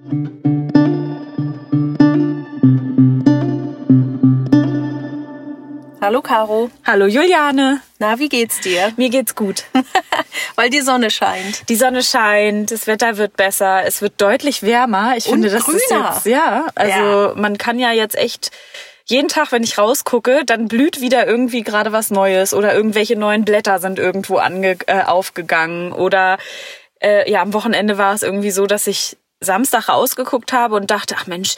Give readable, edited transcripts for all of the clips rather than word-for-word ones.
Hallo Caro. Hallo Juliane. Na, wie geht's dir? Mir geht's gut. Weil die Sonne scheint. Die Sonne scheint, das Wetter wird besser, es wird deutlich wärmer. Ich finde, das grüner. ist jetzt, man kann ja jetzt echt jeden Tag, wenn ich rausgucke, dann blüht wieder irgendwie gerade was Neues oder irgendwelche neuen Blätter sind irgendwo aufgegangen oder am Wochenende war es irgendwie so, dass ich Samstag rausgeguckt habe und dachte, ach Mensch,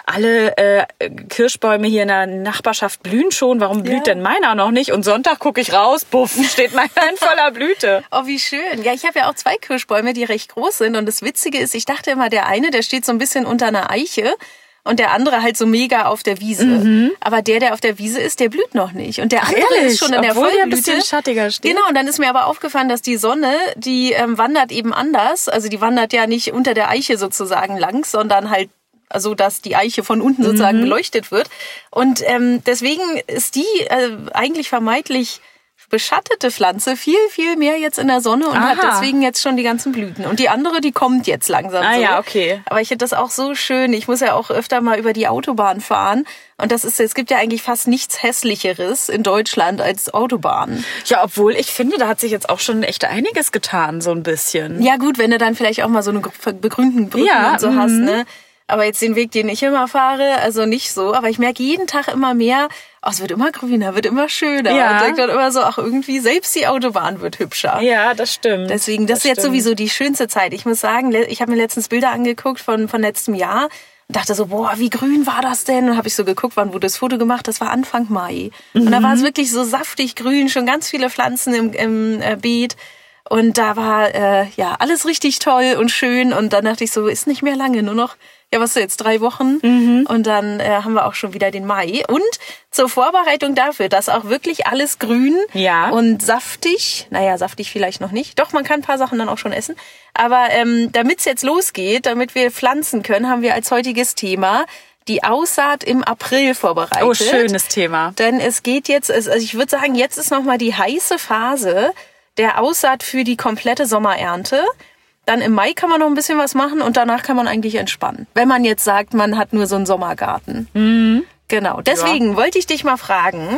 alle Kirschbäume hier in der Nachbarschaft blühen schon. Warum blüht denn meiner noch nicht? Und Sonntag gucke ich raus, puff, steht meiner in voller Blüte. Oh, wie schön. Ja, ich habe ja auch 2 Kirschbäume, die recht groß sind. Und das Witzige ist, ich dachte immer, der eine, der steht so ein bisschen unter einer Eiche. Und der andere halt so mega auf der Wiese. Mhm. Aber der auf der Wiese ist, der blüht noch nicht. Und der andere ist schon in der Vollblüte. Der ein bisschen schattiger steht. Genau, und dann ist mir aber aufgefallen, dass die Sonne, die wandert eben anders. Also die wandert ja nicht unter der Eiche sozusagen lang, sondern halt also dass die Eiche von unten sozusagen beleuchtet wird. Und deswegen ist die eigentlich vermeintlich beschattete Pflanze viel, viel mehr jetzt in der Sonne und hat deswegen jetzt schon die ganzen Blüten. Und die andere, die kommt jetzt langsam so. Ja, okay. Aber ich finde das auch so schön. Ich muss ja auch öfter mal über die Autobahn fahren. Und es gibt ja eigentlich fast nichts Hässlicheres in Deutschland als Autobahnen. Ja, obwohl ich finde, da hat sich jetzt auch schon echt einiges getan, so ein bisschen. Ja gut, wenn du dann vielleicht auch mal so eine begrünten Brücken und so hast, ne? Aber jetzt den Weg, den ich immer fahre, also nicht so. Aber ich merke jeden Tag immer mehr, es wird immer grüner, wird immer schöner. Ja. Und ich denke dann immer so, irgendwie selbst die Autobahn wird hübscher. Ja, das stimmt. Deswegen, das ist jetzt sowieso die schönste Zeit. Ich muss sagen, ich habe mir letztens Bilder angeguckt von letztem Jahr und dachte so, boah, wie grün war das denn? Und habe ich so geguckt, wann wurde das Foto gemacht? Das war Anfang Mai. Und da war es wirklich so saftig grün, schon ganz viele Pflanzen im Beet. Und da war alles richtig toll und schön. Und dann dachte ich so, ist nicht mehr lange, nur noch, jetzt 3 Wochen. Und dann haben wir auch schon wieder den Mai. Und zur Vorbereitung dafür, dass auch wirklich alles grün und saftig, saftig vielleicht noch nicht. Doch, man kann ein paar Sachen dann auch schon essen. Aber damit es jetzt losgeht, damit wir pflanzen können, haben wir als heutiges Thema die Aussaat im April vorbereitet. Oh, schönes Thema. Denn es geht jetzt, also ich würde sagen, jetzt ist nochmal die heiße Phase der Aussaat für die komplette Sommerernte. Dann im Mai kann man noch ein bisschen was machen und danach kann man eigentlich entspannen. Wenn man jetzt sagt, man hat nur so einen Sommergarten. Mhm. Genau. Deswegen wollte ich dich mal fragen,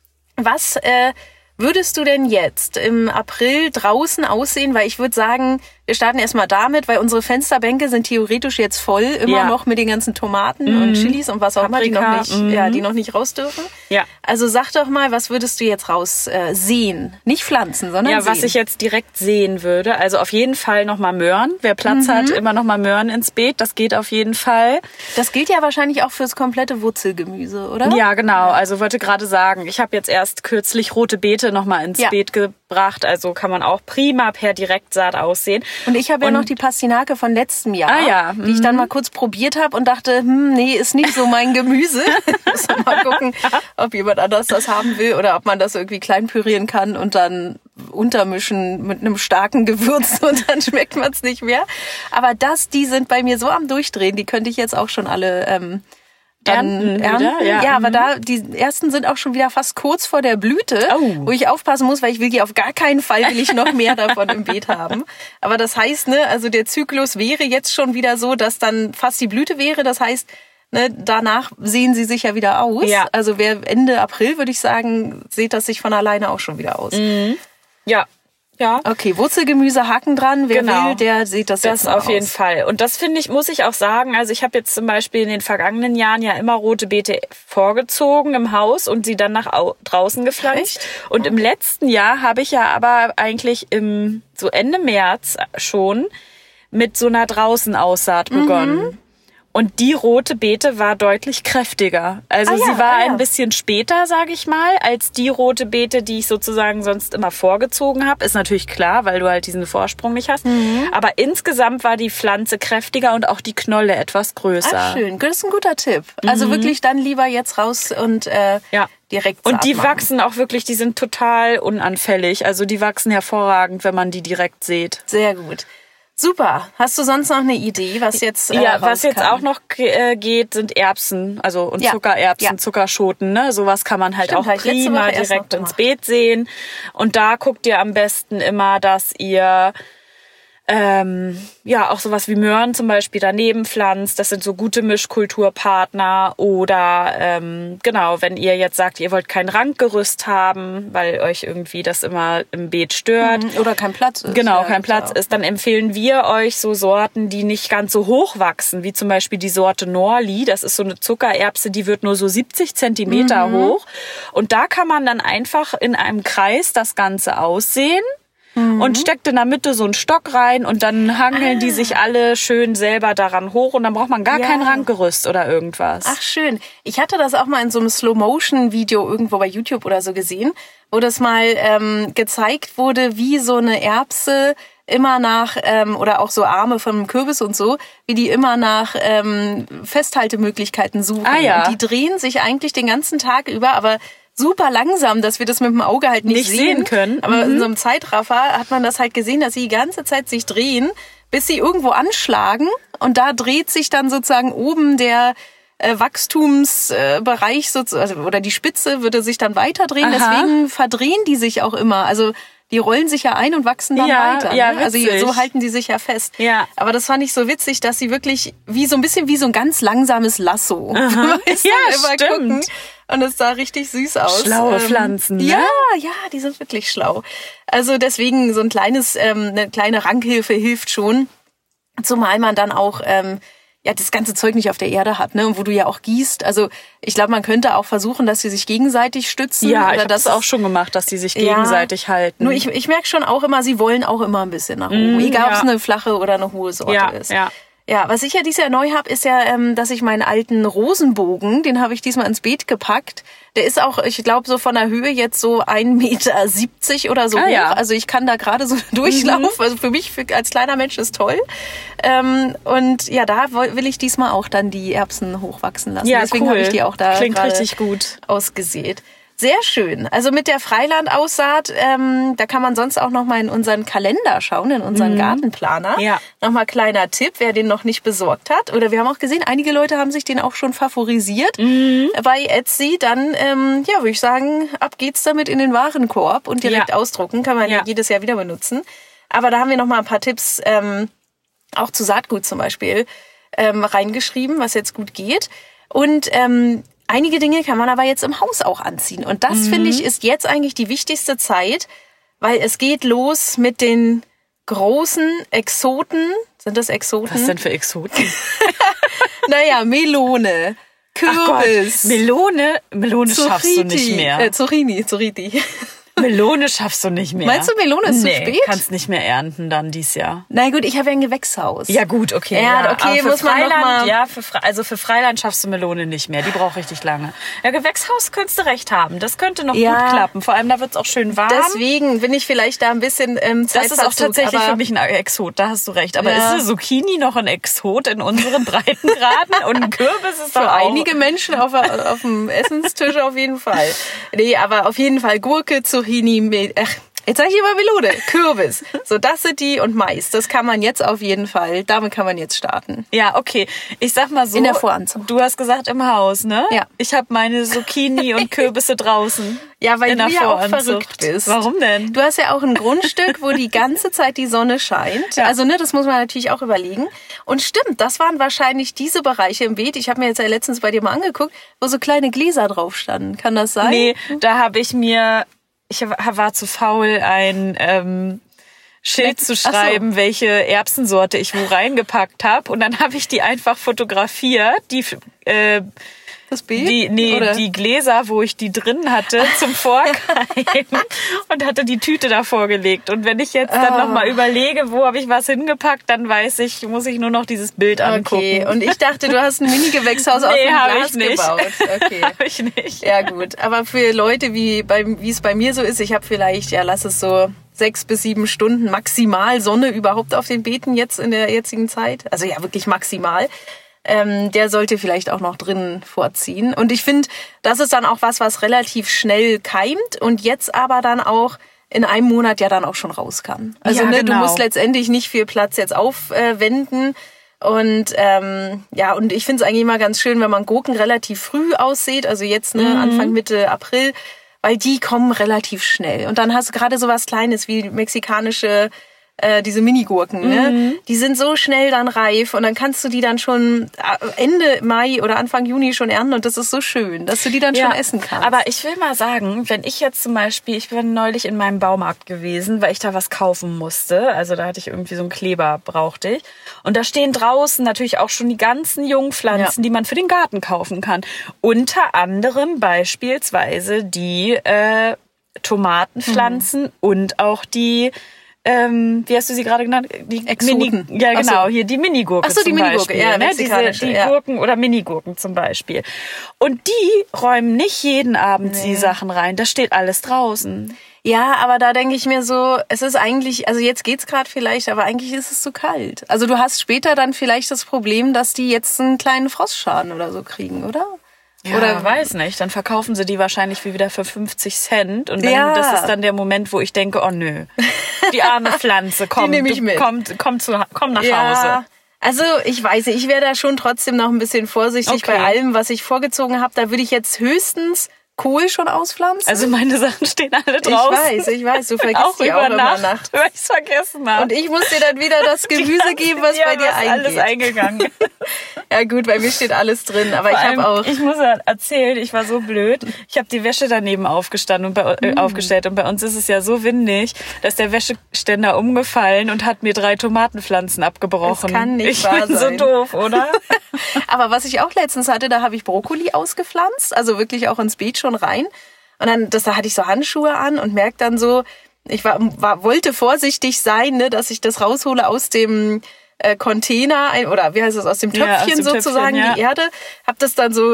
was würdest du denn jetzt im April draußen aussehen? Weil ich würde sagen, wir starten erstmal damit, weil unsere Fensterbänke sind theoretisch jetzt voll, immer noch mit den ganzen Tomaten und Chilis und was auch immer, die noch nicht raus dürfen. Ja. Also sag doch mal, was würdest du jetzt raus sehen? Nicht pflanzen, sondern sehen. Was ich jetzt direkt sehen würde, also auf jeden Fall nochmal Möhren. Wer Platz hat, immer nochmal Möhren ins Beet, das geht auf jeden Fall. Das gilt ja wahrscheinlich auch fürs komplette Wurzelgemüse, oder? Ja, genau. Also wollte gerade sagen, ich habe jetzt erst kürzlich rote Beete nochmal ins Beet gebracht, also kann man auch prima per Direktsaat aussehen. Und ich habe ja noch die Pastinake von letztem Jahr, die ich dann mal kurz probiert habe und dachte, nee, ist nicht so mein Gemüse. Muss mal gucken, ob jemand anders das haben will oder ob man das irgendwie klein pürieren kann und dann untermischen mit einem starken Gewürz und dann schmeckt man es nicht mehr. Aber die sind bei mir so am Durchdrehen, die könnte ich jetzt auch schon alle ernten. Ja, aber die ersten sind auch schon wieder fast kurz vor der Blüte, wo ich aufpassen muss, weil ich will die auf gar keinen Fall, will ich noch mehr davon im Beet haben. Aber das heißt, also der Zyklus wäre jetzt schon wieder so, dass dann fast die Blüte wäre. Das heißt, danach sehen sie sich ja wieder aus. Ja. Also Ende April, würde ich sagen, sieht das sich von alleine auch schon wieder aus. Mhm. Ja. Ja. Okay, Wurzelgemüse, Haken dran. Wer will, der sieht das jetzt auf jeden Fall. Und das finde ich, muss ich auch sagen, also ich habe jetzt zum Beispiel in den vergangenen Jahren ja immer rote Beete vorgezogen im Haus und sie dann nach draußen gepflanzt. Echt? Und im letzten Jahr habe ich ja aber eigentlich so Ende März schon mit so einer Draußenaussaat begonnen. Und die rote Beete war deutlich kräftiger. Also sie war ein bisschen später, sage ich mal, als die rote Beete, die ich sozusagen sonst immer vorgezogen habe. Ist natürlich klar, weil du halt diesen Vorsprung nicht hast. Aber insgesamt war die Pflanze kräftiger und auch die Knolle etwas größer. Ach, schön. Das ist ein guter Tipp. Also wirklich dann lieber jetzt raus und direkt Und die wachsen auch wirklich, die sind total unanfällig. Also die wachsen hervorragend, wenn man die direkt sät. Sehr gut. Super. Hast du sonst noch eine Idee, was jetzt was jetzt auch noch geht, sind Erbsen, und Zuckererbsen, Zuckerschoten, ne? Sowas kann man halt auch prima direkt ins Beet sehen. Und da guckt ihr am besten immer, dass ihr auch sowas wie Möhren zum Beispiel daneben pflanzt. Das sind so gute Mischkulturpartner. Oder wenn ihr jetzt sagt, ihr wollt kein Rankgerüst haben, weil euch irgendwie das immer im Beet stört. Oder kein Platz ist. Genau, kein Platz ist. Dann empfehlen wir euch so Sorten, die nicht ganz so hoch wachsen, wie zum Beispiel die Sorte Norli. Das ist so eine Zuckererbse, die wird nur so 70 Zentimeter hoch. Und da kann man dann einfach in einem Kreis das Ganze aussehen. Und steckt in der Mitte so einen Stock rein und dann hangeln die sich alle schön selber daran hoch und dann braucht man gar kein Rankgerüst oder irgendwas. Ach schön. Ich hatte das auch mal in so einem Slow-Motion-Video irgendwo bei YouTube oder so gesehen, wo das mal gezeigt wurde, wie so eine Erbse immer nach, oder auch so Arme vom Kürbis und so, wie die immer nach Festhaltemöglichkeiten suchen. Und die drehen sich eigentlich den ganzen Tag über, aber super langsam, dass wir das mit dem Auge halt nicht sehen können. Aber in so einem Zeitraffer hat man das halt gesehen, dass sie die ganze Zeit sich drehen, bis sie irgendwo anschlagen. Und da dreht sich dann sozusagen oben der Wachstumsbereich sozusagen, oder die Spitze würde sich dann weiter drehen. Deswegen verdrehen die sich auch immer. Also die rollen sich ja ein und wachsen dann weiter. Ja, ne? Also so halten die sich ja fest. Ja. Aber das fand ich so witzig, dass sie wirklich wie so ein ganz langsames Lasso. Ja, stimmt. Gucken. Und es sah richtig süß aus. Schlaue Pflanzen, ne? Ja, die sind wirklich schlau. Also deswegen so eine kleine Rankhilfe hilft schon. Zumal man dann auch das ganze Zeug nicht auf der Erde hat, ne? Und wo du ja auch gießt. Also ich glaube, man könnte auch versuchen, dass sie sich gegenseitig stützen. Ja, ich habe das auch schon gemacht, dass die sich gegenseitig halten. Nur ich merke schon auch immer, sie wollen auch immer ein bisschen nach oben. Egal, ob es eine flache oder eine hohe Sorte ist. Ja, was ich ja dieses Jahr neu habe, ist ja, dass ich meinen alten Rosenbogen, den habe ich diesmal ins Beet gepackt. Der ist auch, ich glaube, so von der Höhe jetzt so 1,70 Meter oder so hoch. Ja. Also ich kann da gerade so durchlaufen. Also für mich als kleiner Mensch ist toll. Und ja, da will ich diesmal auch dann die Erbsen hochwachsen lassen. Ja, deswegen cool. habe ich die auch da klingt richtig gut ausgesät. Sehr schön. Also mit der Freilandaussaat, da kann man sonst auch noch mal in unseren Kalender schauen, in unseren Gartenplaner. Ja. Nochmal kleiner Tipp, wer den noch nicht besorgt hat. Oder wir haben auch gesehen, einige Leute haben sich den auch schon favorisiert bei Etsy. Dann, würde ich sagen, ab geht's damit in den Warenkorb und direkt ausdrucken. Kann man ja jedes Jahr wieder benutzen. Aber da haben wir noch mal ein paar Tipps, auch zu Saatgut zum Beispiel, reingeschrieben, was jetzt gut geht. Und einige Dinge kann man aber jetzt im Haus auch anziehen. Und das, finde ich, ist jetzt eigentlich die wichtigste Zeit, weil es geht los mit den großen Exoten. Sind das Exoten? Was denn für Exoten? Naja, Melone, Kürbis. Melone schaffst du nicht mehr. Zucchini. Melone schaffst du nicht mehr. Meinst du, Melone ist zu spät? Kannst nicht mehr ernten dann dieses Jahr. Na gut, ich habe ja ein Gewächshaus. Ja gut, okay. Ja, okay, aber für muss man Freiland, noch mal... für Freiland schaffst du Melone nicht mehr. Die braucht richtig lange. Ja, Gewächshaus könntest du recht haben. Das könnte noch gut klappen. Vor allem, da wird's auch schön warm. Deswegen bin ich vielleicht da ein bisschen Zeitverzug. Das ist auch tatsächlich für mich ein Exot, da hast du recht. Aber ist eine Zucchini noch ein Exot in unseren Breitengraden? Und ein Kürbis ist für einige Menschen auf dem Essenstisch auf jeden Fall. Nee, aber auf jeden Fall Gurke, Zucchini, jetzt sage ich immer Melone, Kürbis. So, das sind die und Mais. Das kann man jetzt auf jeden Fall, damit kann man jetzt starten. Ja, okay. Ich sag mal so. In der Voranzucht. Du hast gesagt im Haus, ne? Ja. Ich habe meine Zucchini und Kürbisse draußen. Ja, weil du ja auch verrückt bist. Warum denn? Du hast ja auch ein Grundstück, wo die ganze Zeit die Sonne scheint. Ja. Also, das muss man natürlich auch überlegen. Und stimmt, das waren wahrscheinlich diese Bereiche im Beet. Ich habe mir jetzt ja letztens bei dir mal angeguckt, wo so kleine Gläser drauf standen. Kann das sein? Nee, da habe ich war zu faul, ein Schild zu schreiben, welche Erbsensorte ich wo reingepackt habe. Und dann habe ich die einfach fotografiert, das Beet? Die Gläser, wo ich die drin hatte, zum Vorkeimen und hatte die Tüte davor gelegt. Und wenn ich jetzt dann nochmal überlege, wo habe ich was hingepackt, dann muss ich nur noch dieses Bild angucken. Okay, und ich dachte, du hast ein Mini-Gewächshaus aus dem Glas gebaut. Okay, habe ich nicht. Ja gut, aber für Leute, wie es bei mir so ist, ich habe vielleicht, lass es so 6 bis 7 Stunden maximal Sonne überhaupt auf den Beeten jetzt in der jetzigen Zeit. Also ja, wirklich maximal. Der sollte vielleicht auch noch drinnen vorziehen. Und ich finde, das ist dann auch was relativ schnell keimt und jetzt aber dann auch in einem Monat ja dann auch schon raus kann. Also genau. Du musst letztendlich nicht viel Platz jetzt aufwenden. Und und ich finde es eigentlich immer ganz schön, wenn man Gurken relativ früh aussät, also jetzt Anfang, Mitte April, weil die kommen relativ schnell. Und dann hast du gerade so was Kleines wie mexikanische diese Minigurken, ne? Die sind so schnell dann reif und dann kannst du die dann schon Ende Mai oder Anfang Juni schon ernten und das ist so schön, dass du die dann schon essen kannst. Aber ich will mal sagen, wenn ich jetzt zum Beispiel, ich bin neulich in meinem Baumarkt gewesen, weil ich da was kaufen musste, also da hatte ich irgendwie so einen Kleber, brauchte ich. Und da stehen draußen natürlich auch schon die ganzen Jungpflanzen, die man für den Garten kaufen kann. Unter anderem beispielsweise die Tomatenpflanzen und auch die wie hast du sie gerade genannt? Die Exoten. Ja, genau, hier die Minigurke. Ach so, die Minigurke, ja, ne? Die Gurken oder Minigurken zum Beispiel. Und die räumen nicht jeden Abend die Sachen rein. Das steht alles draußen. Ja, aber da denke ich mir so, es ist eigentlich, also jetzt geht's gerade vielleicht, aber eigentlich ist es zu kalt. Also du hast später dann vielleicht das Problem, dass die jetzt einen kleinen Frostschaden oder so kriegen, oder? Ja, oder weiß nicht, dann verkaufen sie die wahrscheinlich wieder für 50 Cent und dann, das ist dann der Moment, wo ich denke, oh nö, die arme Pflanze, komm nach Hause. Also ich weiß nicht, ich wäre da schon trotzdem noch ein bisschen vorsichtig bei allem, was ich vorgezogen habe. Da würde ich jetzt höchstens Kohl schon auspflanzen. Also meine Sachen stehen alle draußen. Ich weiß, du vergisst auch die auch immer nachts. Weil ich es vergessen habe. Und ich muss dir dann wieder das Gemüse geben, was bei dir eingeht. Alles eingegangen. Ja gut, bei mir steht alles drin, aber ich habe auch... Ich muss ja erzählen, ich war so blöd. Ich habe die Wäsche daneben aufgestellt und bei uns ist es ja so windig, dass der Wäscheständer umgefallen und hat mir 3 Tomatenpflanzen abgebrochen. Das kann nicht wahr sein. Ich bin so doof, oder? Aber was ich auch letztens hatte, da habe ich Brokkoli ausgepflanzt, also wirklich auch ins Beet schon rein. Und dann, da hatte ich so Handschuhe an und merke dann so, ich wollte vorsichtig sein, ne, dass ich das raushole aus dem Container oder wie heißt das, aus dem Töpfchen sozusagen, die Erde. Hab das dann so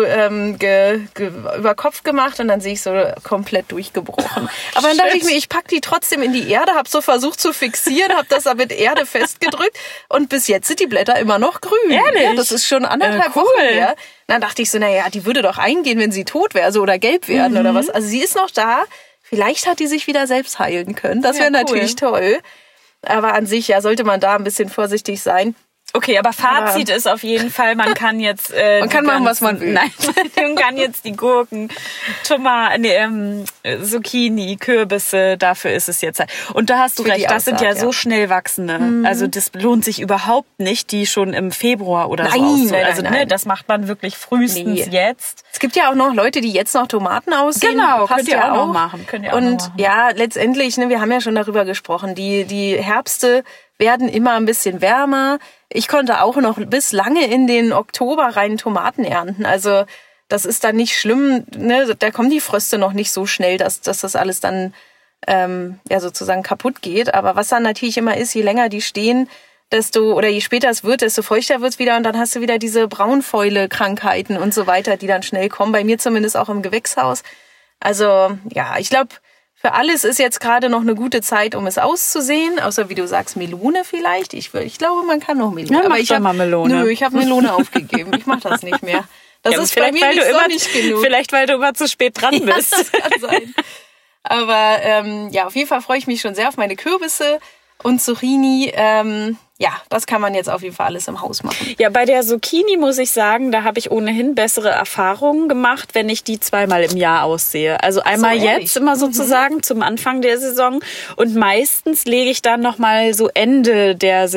über Kopf gemacht und dann sehe ich so komplett durchgebrochen. Aber dann dachte ich mir, ich pack die trotzdem in die Erde, hab so versucht zu fixieren, hab das aber mit Erde festgedrückt und bis jetzt sind die Blätter immer noch grün. Ehrlich? Ja, das ist schon 1,5 Wochen her. Dann dachte ich so, naja, die würde doch eingehen, wenn sie tot wäre, so oder gelb werden oder was. Also sie ist noch da. Vielleicht hat die sich wieder selbst heilen können. Das wäre natürlich toll. Aber an sich, ja, sollte man da ein bisschen vorsichtig sein. Okay, aber Fazit ist auf jeden Fall, man kann jetzt... man kann machen, was man will. Nein, man kann jetzt die Gurken, Tomaten, Zucchini, Kürbisse, dafür ist es jetzt. Und da hast du recht, das sind ja so schnell wachsende. Also das lohnt sich überhaupt nicht, die schon im Februar oder so auszählen. Also nein. Das macht man wirklich frühestens jetzt. Es gibt ja auch noch Leute, die jetzt noch Tomaten aussehen. Genau, könnt ihr auch noch machen. Und ja, letztendlich, ne, wir haben ja schon darüber gesprochen, die Herbste werden immer ein bisschen wärmer. Ich konnte auch noch bis lange in den Oktober rein Tomaten ernten. Also das ist dann nicht schlimm. Ne? Da kommen die Fröste noch nicht so schnell, dass das alles dann sozusagen kaputt geht. Aber was dann natürlich immer ist, je länger die stehen, je später es wird, desto feuchter wird es wieder. Und dann hast du wieder diese Braunfäule-Krankheiten und so weiter, die dann schnell kommen. Bei mir zumindest auch im Gewächshaus. Also ja, ich glaube, für alles ist jetzt gerade noch eine gute Zeit, um es auszusehen. Außer, wie du sagst, Melone vielleicht. Ich glaube, man kann noch Melone. Ja, aber ich habe Melone. Nö, ich habe Melone aufgegeben. Ich mache das nicht mehr. Das ist bei mir nicht genug. Vielleicht, weil du immer zu spät dran bist. Ja, das kann sein. Aber auf jeden Fall freue ich mich schon sehr auf meine Kürbisse und Zucchini. Das kann man jetzt auf jeden Fall alles im Haus machen. Ja, bei der Zucchini muss ich sagen, da habe ich ohnehin bessere Erfahrungen gemacht, wenn ich die 2-mal im Jahr aussehe. Also einmal jetzt immer sozusagen zum Anfang der Saison und meistens lege ich dann nochmal so Ende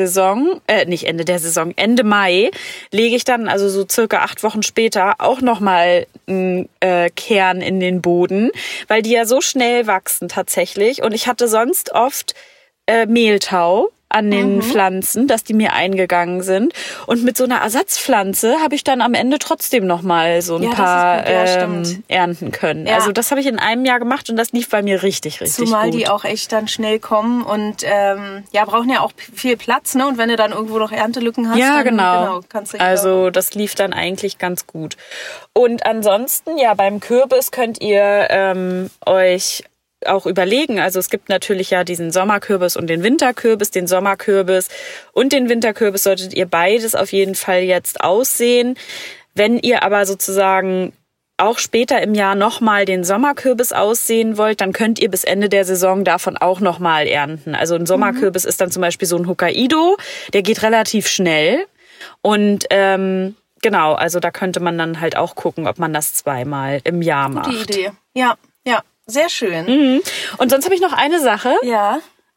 Mai, lege ich dann also so circa 8 Wochen später auch nochmal einen Kern in den Boden, weil die ja so schnell wachsen tatsächlich und ich hatte sonst oft Mehltau an den Pflanzen, dass die mir eingegangen sind. Und mit so einer Ersatzpflanze habe ich dann am Ende trotzdem noch mal so ein paar ernten können. Ja. Also das habe ich in einem Jahr gemacht und das lief bei mir richtig Zumal gut. Die auch echt dann schnell kommen und brauchen ja auch viel Platz, ne? Und wenn du dann irgendwo noch Erntelücken hast, dann genau kannst du also das lief dann eigentlich ganz gut. Und ansonsten, beim Kürbis könnt ihr euch auch überlegen. Also es gibt natürlich ja diesen Sommerkürbis und den Winterkürbis. Den Sommerkürbis und den Winterkürbis solltet ihr beides auf jeden Fall jetzt aussehen. Wenn ihr aber sozusagen auch später im Jahr nochmal den Sommerkürbis aussehen wollt, dann könnt ihr bis Ende der Saison davon auch nochmal ernten. Also ein Sommerkürbis ist dann zum Beispiel so ein Hokkaido, der geht relativ schnell und genau, also da könnte man dann halt auch gucken, ob man das 2-mal im Jahr macht. Gute Idee. Ja. Sehr schön. Und sonst habe ich noch eine Sache. Ja.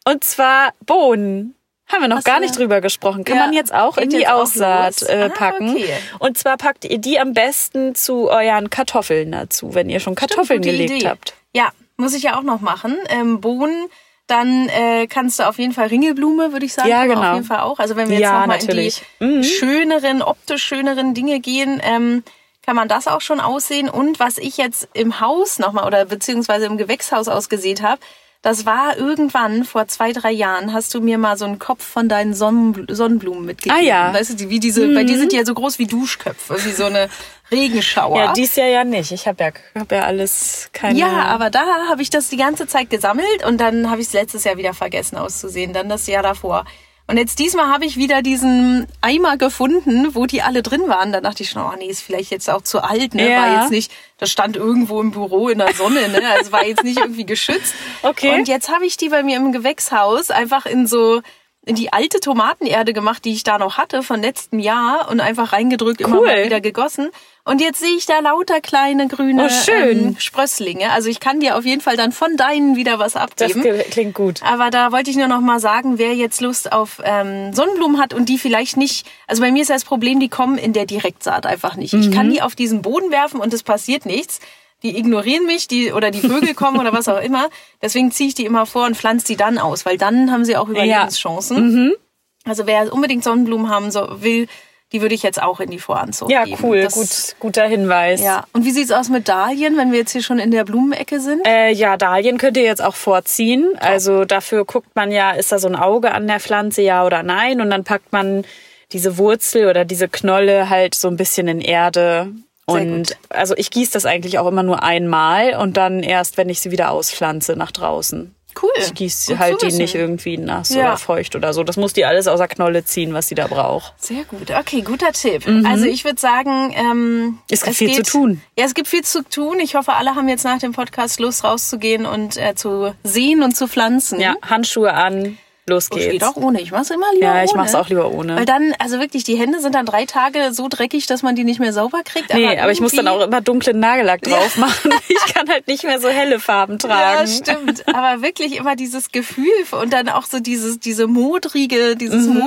Und zwar Bohnen. Haben wir noch gar nicht drüber gesprochen. Kann man jetzt auch in die Aussaat packen. Okay. Und zwar packt ihr die am besten zu euren Kartoffeln dazu, wenn ihr schon Kartoffeln gelegt habt. Ja, muss ich ja auch noch machen. Bohnen, dann kannst du auf jeden Fall Ringelblume, würde ich sagen. Ja, genau. Auf jeden Fall auch. Also wenn wir jetzt nochmal in die schöneren, optisch schöneren Dinge gehen, kann man das auch schon aussehen. Und was ich jetzt im Haus nochmal oder beziehungsweise im Gewächshaus ausgesät habe, das war irgendwann, vor 2-3 Jahren, hast du mir mal so einen Kopf von deinen Sonnenblumen mitgegeben. Ah ja. Weißt du, wie diese, bei dir sind die ja so groß wie Duschköpfe, wie so eine Regenschauer. Ja, dies Jahr ja nicht. Ich hab ja alles keine... Ja, aber da habe ich das die ganze Zeit gesammelt und dann habe ich es letztes Jahr wieder vergessen auszusehen, dann das Jahr davor. Und jetzt diesmal habe ich wieder diesen Eimer gefunden, wo die alle drin waren. Da dachte ich schon, oh nee, ist vielleicht jetzt auch zu alt, ne? Ja. War jetzt nicht, das stand irgendwo im Büro in der Sonne, ne? Also war jetzt nicht irgendwie geschützt. Okay. Und jetzt habe ich die bei mir im Gewächshaus einfach in die alte Tomatenerde gemacht, die ich da noch hatte von letztem Jahr und einfach reingedrückt, immer mal wieder gegossen. Und jetzt sehe ich da lauter kleine grüne Sprösslinge. Also ich kann dir auf jeden Fall dann von deinen wieder was abgeben. Das klingt gut. Aber da wollte ich nur noch mal sagen, wer jetzt Lust auf Sonnenblumen hat und die vielleicht nicht, also bei mir ist das Problem, die kommen in der Direktsaat einfach nicht. Ich kann die auf diesen Boden werfen und es passiert nichts. Die ignorieren mich, oder die Vögel kommen oder was auch immer. Deswegen ziehe ich die immer vor und pflanze die dann aus, weil dann haben sie auch Überlebenschancen. Also wer unbedingt Sonnenblumen haben will, die würde ich jetzt auch in die Voranzucht geben. Ja, cool. Guter Hinweis. Ja. Und wie sieht's aus mit Dahlien, wenn wir jetzt hier schon in der Blumenecke sind? Ja, Dahlien könnt ihr jetzt auch vorziehen. Also dafür guckt man ja, ist da so ein Auge an der Pflanze, ja oder nein. Und dann packt man diese Wurzel oder diese Knolle halt so ein bisschen in Erde. Und also ich gieße das eigentlich auch immer nur einmal und dann erst, wenn ich sie wieder auspflanze, nach draußen. Cool. Ich gieße halt die nicht irgendwie nass oder feucht oder so. Das muss die alles aus der Knolle ziehen, was sie da braucht. Sehr gut. Okay, guter Tipp. Also ich würde sagen, es gibt viel zu tun. Ja, es gibt viel zu tun. Ich hoffe, alle haben jetzt nach dem Podcast Lust rauszugehen und zu sehen und zu pflanzen. Ja, Handschuhe an. Los geht's. Geht auch ohne. Ich mach's immer lieber ohne. Ja, ich mach's auch lieber ohne. Weil dann, also wirklich, die Hände sind dann 3 Tage so dreckig, dass man die nicht mehr sauber kriegt. Aber ich muss dann auch immer dunklen Nagellack drauf machen. Ich kann halt nicht mehr so helle Farben tragen. Ja, stimmt. Aber wirklich immer dieses Gefühl und dann auch so dieses modrige,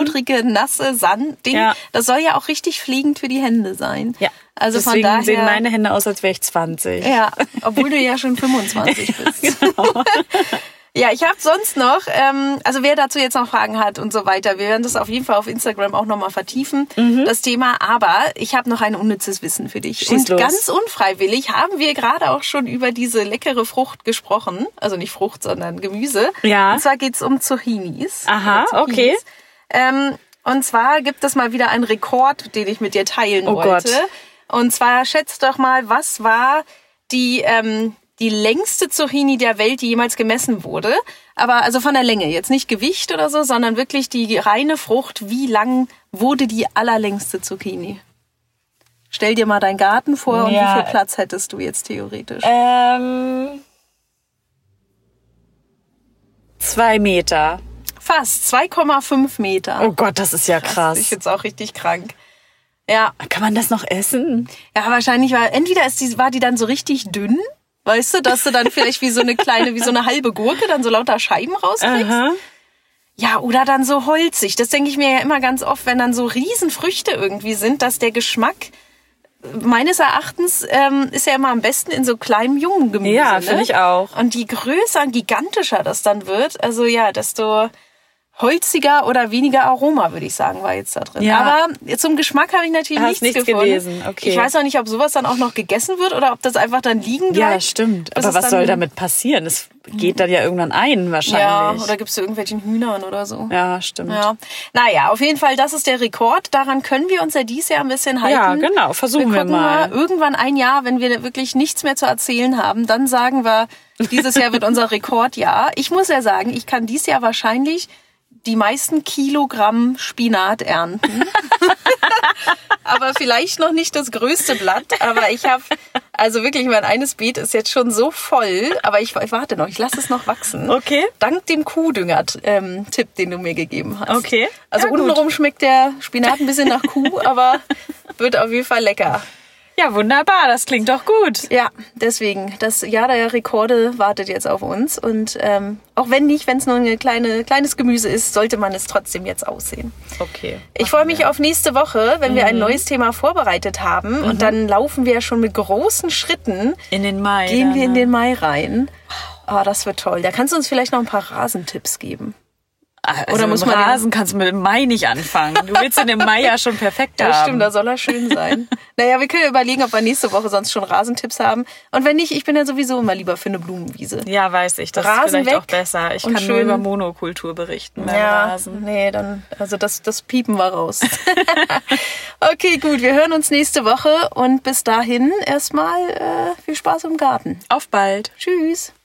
nasse Sandding. Ja. Das soll ja auch richtig pflegend für die Hände sein. Ja. Also deswegen von daher sehen meine Hände aus, als wäre ich 20. Ja, obwohl du ja schon 25 bist. Genau. Ja, ich habe sonst noch, also wer dazu jetzt noch Fragen hat und so weiter, wir werden das auf jeden Fall auf Instagram auch nochmal vertiefen, das Thema. Aber ich habe noch ein unnützes Wissen für dich. Schieß los. Ganz unfreiwillig haben wir gerade auch schon über diese leckere Frucht gesprochen. Also nicht Frucht, sondern Gemüse. Ja. Und zwar geht's um Zucchinis. Aha, okay. Und zwar gibt es mal wieder einen Rekord, den ich mit dir teilen wollte. Gott. Und zwar schätzt doch mal, was war die längste Zucchini der Welt, die jemals gemessen wurde. Aber also von der Länge, jetzt nicht Gewicht oder so, sondern wirklich die reine Frucht. Wie lang wurde die allerlängste Zucchini? Stell dir mal deinen Garten vor und wie viel Platz hättest du jetzt theoretisch? 2 Meter. Fast, 2,5 Meter. Oh Gott, das ist ja krass. Ich find's auch richtig krank. Ja. Kann man das noch essen? Ja, wahrscheinlich entweder war die dann so richtig dünn, weißt du, dass du dann vielleicht wie so eine halbe Gurke dann so lauter Scheiben rauskriegst. Aha. Ja, oder dann so holzig. Das denke ich mir ja immer ganz oft, wenn dann so Riesenfrüchte irgendwie sind, dass der Geschmack meines Erachtens ist ja immer am besten in so kleinem, jungen Gemüse. Ja, finde ich auch. Und je größer und gigantischer das dann wird, also ja, desto holziger oder weniger Aroma, würde ich sagen, war jetzt da drin. Ja. Aber zum Geschmack habe ich natürlich nichts gefunden. Gelesen. Okay. Ich weiß auch nicht, ob sowas dann auch noch gegessen wird oder ob das einfach dann liegen bleibt. Ja, stimmt. Aber was soll damit passieren? Es geht dann ja irgendwann ein wahrscheinlich. Ja, oder gibst du irgendwelchen Hühnern oder so. Ja, stimmt. Ja. Naja, auf jeden Fall, das ist der Rekord. Daran können wir uns ja dieses Jahr ein bisschen halten. Ja, genau. Versuchen wir mal. Irgendwann ein Jahr, wenn wir wirklich nichts mehr zu erzählen haben, dann sagen wir, dieses Jahr wird unser Rekordjahr. Ich muss ja sagen, ich kann dieses Jahr wahrscheinlich die meisten Kilogramm Spinat ernten. Aber vielleicht noch nicht das größte Blatt. Aber ich habe, also wirklich, mein eines Beet ist jetzt schon so voll. Aber ich warte noch, ich lasse es noch wachsen. Okay. Dank dem Kuhdünger-Tipp, den du mir gegeben hast. Okay. Also ja, untenrum schmeckt der Spinat ein bisschen nach Kuh, aber wird auf jeden Fall lecker. Ja, wunderbar. Das klingt doch gut. Ja, deswegen. Das Jahr der Rekorde wartet jetzt auf uns. Und auch wenn es nur ein kleines Gemüse ist, sollte man es trotzdem jetzt aussehen. Okay. Ich freue mich auf nächste Woche, wenn wir ein neues Thema vorbereitet haben. Und dann laufen wir schon mit großen Schritten. In den Mai. Gehen wir in den Mai rein. Oh, das wird toll. Da kannst du uns vielleicht noch ein paar Rasentipps geben. Also oder muss man Rasen kannst du mit dem Mai nicht anfangen. Du willst den im Mai ja schon perfekt haben. Ja, stimmt, da soll er schön sein. Naja, wir können überlegen, ob wir nächste Woche sonst schon Rasentipps haben. Und wenn nicht, ich bin ja sowieso immer lieber für eine Blumenwiese. Ja, weiß ich. Das Rasen ist vielleicht weg auch besser. Ich kann nur über Monokultur berichten beim Rasen. Nee, dann, also das piepen wir raus. Okay, gut, wir hören uns nächste Woche und bis dahin erstmal viel Spaß im Garten. Auf bald. Tschüss.